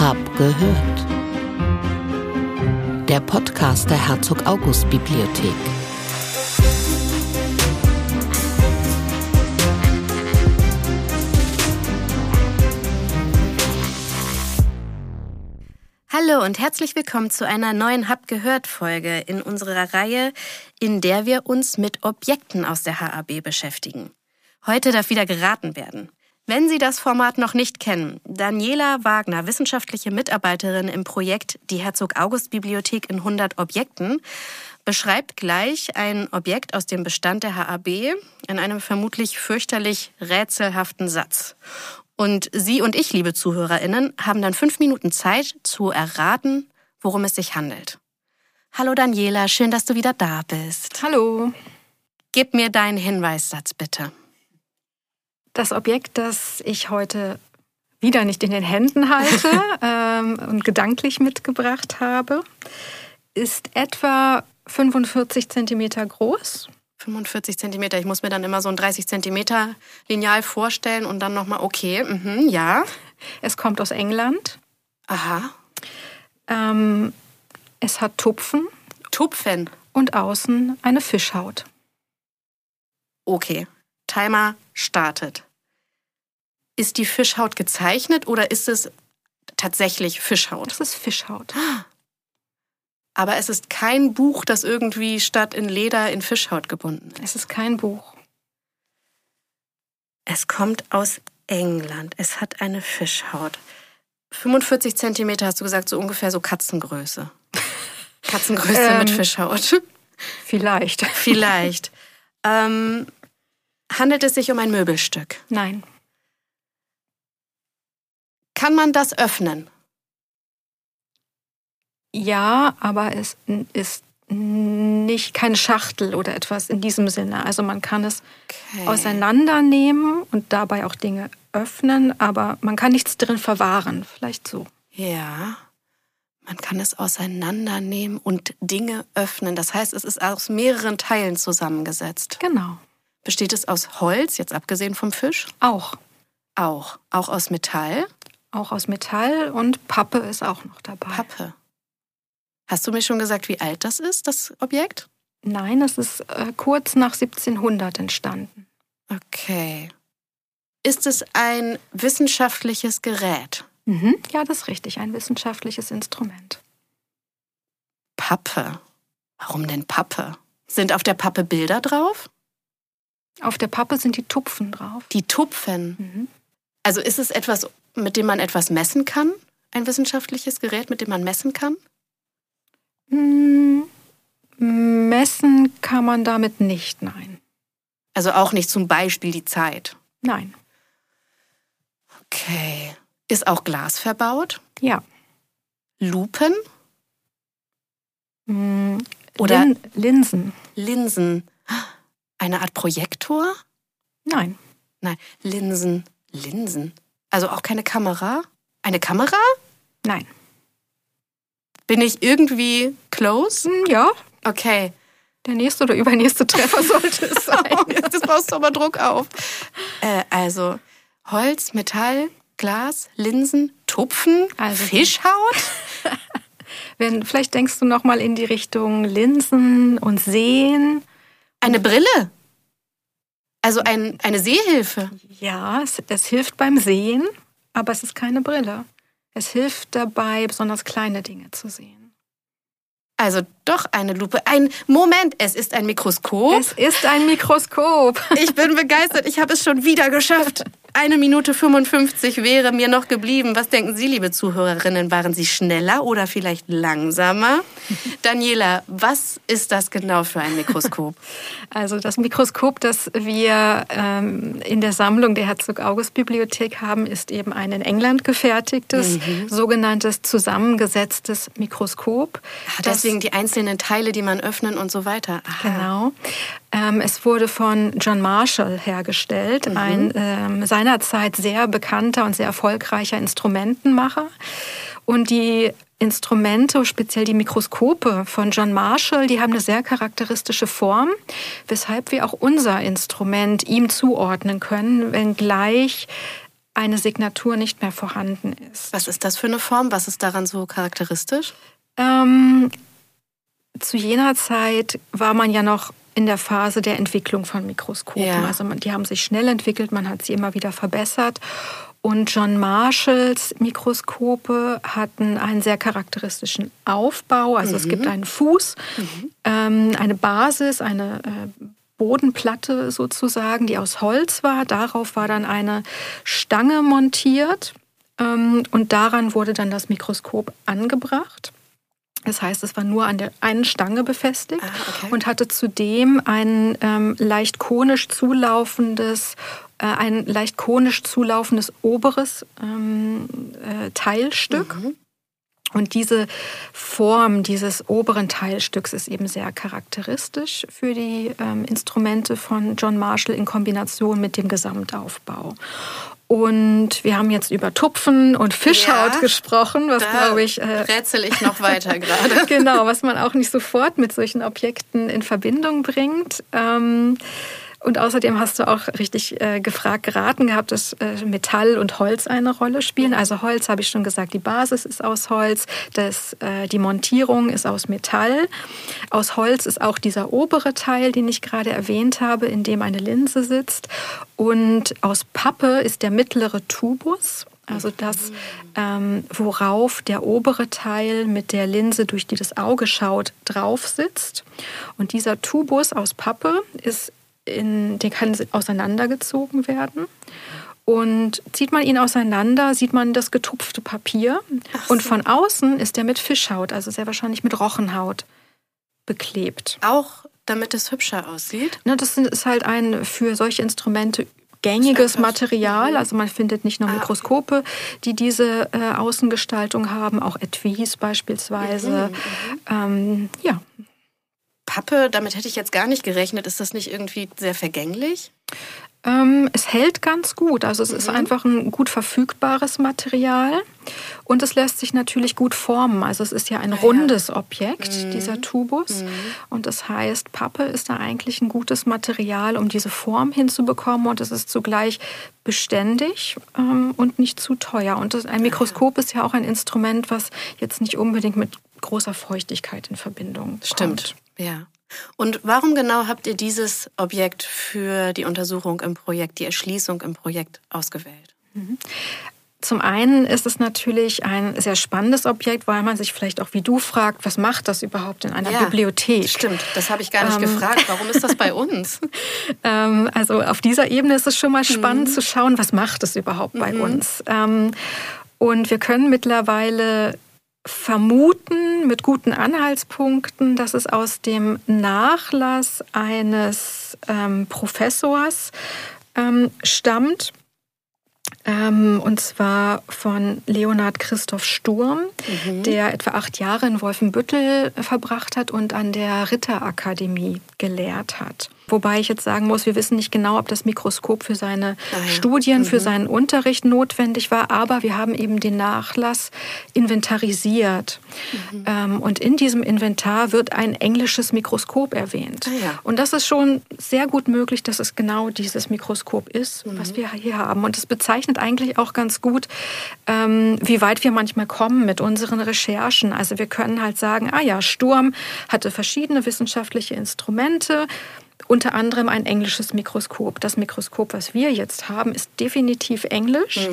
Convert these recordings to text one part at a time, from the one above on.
Hab gehört. Der Podcast der Herzog-August-Bibliothek. Hallo und herzlich willkommen zu einer neuen Hab gehört-Folge in unserer Reihe, in der wir uns mit Objekten aus der HAB beschäftigen. Heute darf wieder geraten werden. Wenn Sie das Format noch nicht kennen, Daniela Wagner, wissenschaftliche Mitarbeiterin im Projekt Die Herzog-August-Bibliothek in 100 Objekten, beschreibt gleich ein Objekt aus dem Bestand der HAB in einem vermutlich fürchterlich rätselhaften Satz. Und Sie und ich, liebe ZuhörerInnen, haben dann 5 Minuten Zeit zu erraten, worum es sich handelt. Hallo Daniela, schön, dass du wieder da bist. Hallo. Gib mir deinen Hinweissatz, bitte. Das Objekt, das ich heute wieder nicht in den Händen halte und gedanklich mitgebracht habe, ist etwa 45 Zentimeter groß. 45 Zentimeter, ich muss mir dann immer so ein 30 Zentimeter Lineal vorstellen und dann nochmal, okay, ja. Es kommt aus England. Aha. Es hat Tupfen. Tupfen? Und außen eine Fischhaut. Okay, Timer startet. Ist die Fischhaut gezeichnet oder ist es tatsächlich Fischhaut? Es ist Fischhaut. Aber es ist kein Buch, das irgendwie statt in Leder in Fischhaut gebunden ist. Es ist kein Buch. Es kommt aus England. Es hat eine Fischhaut. 45 Zentimeter hast du gesagt, so ungefähr so Katzengröße. Katzengröße mit Fischhaut. Vielleicht. Vielleicht. Handelt es sich um ein Möbelstück? Nein. Kann man das öffnen? Ja, aber es ist nicht keine Schachtel oder etwas in diesem Sinne. Also man kann es auseinandernehmen und dabei auch Dinge öffnen, aber man kann nichts drin verwahren. Vielleicht so. Ja, man kann es auseinandernehmen und Dinge öffnen. Das heißt, es ist aus mehreren Teilen zusammengesetzt. Genau. Besteht es aus Holz, jetzt abgesehen vom Fisch? Auch. Auch aus Metall? Auch aus Metall und Pappe ist auch noch dabei. Pappe. Hast du mir schon gesagt, wie alt das ist, das Objekt? Nein, es ist kurz nach 1700 entstanden. Okay. Ist es ein wissenschaftliches Gerät? Mhm. Ja, das ist richtig, ein wissenschaftliches Instrument. Pappe. Warum denn Pappe? Sind auf der Pappe Bilder drauf? Auf der Pappe sind die Tupfen drauf. Die Tupfen? Mhm. Also ist es etwas, mit dem man etwas messen kann? Ein wissenschaftliches Gerät, mit dem man messen kann? Messen kann man damit nicht, nein. Also auch nicht zum Beispiel die Zeit? Nein. Okay. Ist auch Glas verbaut? Ja. Lupen? Oder Linsen. Linsen. Eine Art Projektor? Nein. Nein, Linsen. Also auch keine Kamera? Eine Kamera? Nein. Bin ich irgendwie close? Ja. Okay. Der nächste oder übernächste Treffer sollte es sein. Jetzt baust du aber Druck auf. Also Holz, Metall, Glas, Linsen, Tupfen, Fischhaut? Vielleicht denkst du noch mal in die Richtung Linsen und Sehen. Eine Brille? Also eine Sehhilfe? Ja, es hilft beim Sehen, aber es ist keine Brille. Es hilft dabei, besonders kleine Dinge zu sehen. Also doch eine Lupe. Moment, es ist ein Mikroskop? Es ist ein Mikroskop. Ich bin begeistert, ich habe es schon wieder geschafft. 1 Minute 55 wäre mir noch geblieben. Was denken Sie, liebe Zuhörerinnen? Waren Sie schneller oder vielleicht langsamer? Daniela, was ist das genau für ein Mikroskop? Also das Mikroskop, das wir in der Sammlung der Herzog-August-Bibliothek haben, ist eben ein in England gefertigtes, sogenanntes zusammengesetztes Mikroskop. Deswegen die einzelnen Teile, die man öffnen und so weiter. Aha. Genau. Es wurde von John Marshall hergestellt, ein seinerzeit sehr bekannter und sehr erfolgreicher Instrumentenmacher. Und die Instrumente, speziell die Mikroskope von John Marshall, die haben eine sehr charakteristische Form, weshalb wir auch unser Instrument ihm zuordnen können, wenngleich eine Signatur nicht mehr vorhanden ist. Was ist das für eine Form? Was ist daran so charakteristisch? Zu jener Zeit war man ja noch in der Phase der Entwicklung von Mikroskopen. Ja. Also die haben sich schnell entwickelt, man hat sie immer wieder verbessert. Und John Marshalls Mikroskope hatten einen sehr charakteristischen Aufbau. Also es gibt einen Fuß, eine Basis, eine Bodenplatte sozusagen, die aus Holz war. Darauf war dann eine Stange montiert und daran wurde dann das Mikroskop angebracht. Das heißt, es war nur an der einen Stange befestigt und hatte zudem ein leicht konisch zulaufendes oberes Teilstück. Und diese Form dieses oberen Teilstücks ist eben sehr charakteristisch für die Instrumente von John Marshall in Kombination mit dem Gesamtaufbau. Und wir haben jetzt über Tupfen und Fischhaut gesprochen, was glaube ich... rätsel ich noch weiter gerade. Genau, was man auch nicht sofort mit solchen Objekten in Verbindung bringt. Und außerdem hast du auch richtig geraten gehabt, dass Metall und Holz eine Rolle spielen. Also Holz, habe ich schon gesagt, die Basis ist aus Holz, die Montierung ist aus Metall. Aus Holz ist auch dieser obere Teil, den ich gerade erwähnt habe, in dem eine Linse sitzt. Und aus Pappe ist der mittlere Tubus. Also das, worauf der obere Teil mit der Linse, durch die das Auge schaut, drauf sitzt. Und dieser Tubus aus Pappe der kann auseinandergezogen werden. Und zieht man ihn auseinander, sieht man das getupfte Papier. Und von außen ist der mit Fischhaut, also sehr wahrscheinlich mit Rochenhaut, beklebt. Auch damit es hübscher aussieht? Das ist halt ein für solche Instrumente gängiges Material. Also man findet nicht nur Mikroskope, die diese Außengestaltung haben, auch Etuis beispielsweise. Ja. Pappe, damit hätte ich jetzt gar nicht gerechnet. Ist das nicht irgendwie sehr vergänglich? Es hält ganz gut. Also es ist einfach ein gut verfügbares Material und es lässt sich natürlich gut formen. Also es ist ja ein rundes Objekt, dieser Tubus. Und das heißt, Pappe ist da eigentlich ein gutes Material, um diese Form hinzubekommen. Und es ist zugleich beständig und nicht zu teuer. Und ein Mikroskop ist ja auch ein Instrument, was jetzt nicht unbedingt mit großer Feuchtigkeit in Verbindung kommt. Stimmt, ja. Und warum genau habt ihr dieses Objekt für die Untersuchung im Projekt, die Erschließung im Projekt ausgewählt? Zum einen ist es natürlich ein sehr spannendes Objekt, weil man sich vielleicht auch wie du fragt, was macht das überhaupt in einer Bibliothek? Stimmt, das habe ich gar nicht gefragt. Warum ist das bei uns? Also auf dieser Ebene ist es schon mal spannend zu schauen, was macht es überhaupt bei uns? Und wir können mittlerweile vermuten mit guten Anhaltspunkten, dass es aus dem Nachlass eines Professors stammt, und zwar von Leonhard Christoph Sturm, der etwa 8 Jahre in Wolfenbüttel verbracht hat und an der Ritterakademie gelehrt hat. Wobei ich jetzt sagen muss, wir wissen nicht genau, ob das Mikroskop für seine Studien, für seinen Unterricht notwendig war, aber wir haben eben den Nachlass inventarisiert. Und in diesem Inventar wird ein englisches Mikroskop erwähnt. Und das ist schon sehr gut möglich, dass es genau dieses Mikroskop ist, was wir hier haben. Und es bezeichnet eigentlich auch ganz gut, wie weit wir manchmal kommen mit unseren Recherchen. Also wir können halt sagen, Sturm hatte verschiedene wissenschaftliche Instrumente, unter anderem ein englisches Mikroskop. Das Mikroskop, was wir jetzt haben, ist definitiv englisch.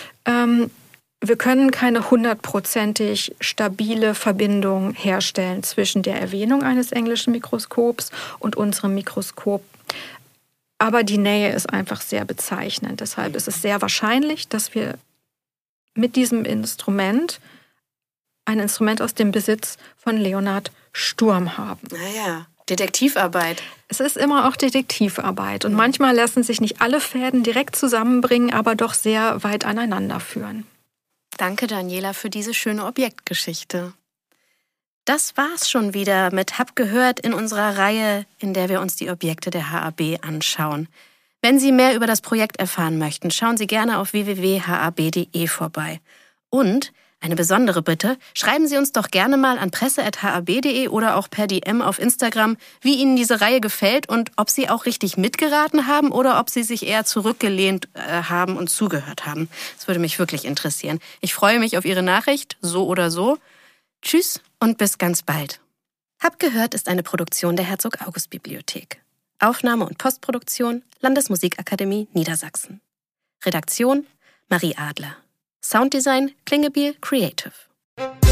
Wir können keine 100%ig stabile Verbindung herstellen zwischen der Erwähnung eines englischen Mikroskops und unserem Mikroskop. Aber die Nähe ist einfach sehr bezeichnend. Deshalb ist es sehr wahrscheinlich, dass wir mit diesem Instrument ein Instrument aus dem Besitz von Leonhard Sturm haben. Detektivarbeit. Es ist immer auch Detektivarbeit. Und manchmal lassen sich nicht alle Fäden direkt zusammenbringen, aber doch sehr weit aneinander führen. Danke, Daniela, für diese schöne Objektgeschichte. Das war's schon wieder mit Hab gehört in unserer Reihe, in der wir uns die Objekte der HAB anschauen. Wenn Sie mehr über das Projekt erfahren möchten, schauen Sie gerne auf www.hab.de vorbei. Und Eine besondere Bitte, schreiben Sie uns doch gerne mal an presse@hab.de oder auch per DM auf Instagram, wie Ihnen diese Reihe gefällt und ob Sie auch richtig mitgeraten haben oder ob Sie sich eher zurückgelehnt haben und zugehört haben. Das würde mich wirklich interessieren. Ich freue mich auf Ihre Nachricht, so oder so. Tschüss und bis ganz bald. Hab gehört ist eine Produktion der Herzog-August-Bibliothek. Aufnahme und Postproduktion Landesmusikakademie Niedersachsen. Redaktion Marie Adler. Sounddesign Klingebiel Creative.